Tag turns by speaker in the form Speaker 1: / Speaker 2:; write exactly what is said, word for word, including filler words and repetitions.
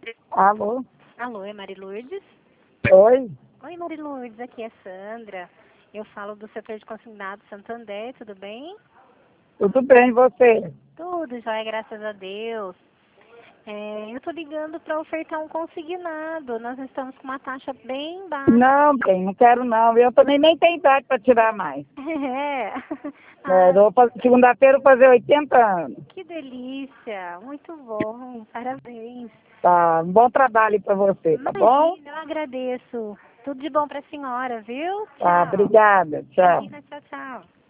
Speaker 1: Alô?
Speaker 2: Alô, é Mari Lourdes?
Speaker 1: Oi?
Speaker 2: Oi, Mari Lourdes, aqui é Sandra. Eu falo do setor de consignado Santander, tudo bem?
Speaker 1: Tudo bem, e você?
Speaker 2: Tudo jóia, graças a Deus. É, eu tô ligando para ofertar um consignado. Nós estamos com uma taxa bem baixa.
Speaker 1: Não, bem, não quero não. Eu também nem tenho idade para tirar mais.
Speaker 2: É.
Speaker 1: É, eu
Speaker 2: Ah,
Speaker 1: vou fazer- segunda-feira eu vou fazer oitenta anos.
Speaker 2: que delícia. Muito bom. Parabéns.
Speaker 1: Tá, um bom trabalho para você, tá bom?
Speaker 2: Imagina, eu agradeço. Tudo de bom para a senhora, viu?
Speaker 1: Tá,
Speaker 2: Tchau.
Speaker 1: obrigada. Tchau.
Speaker 2: Imagina, tchau, tchau.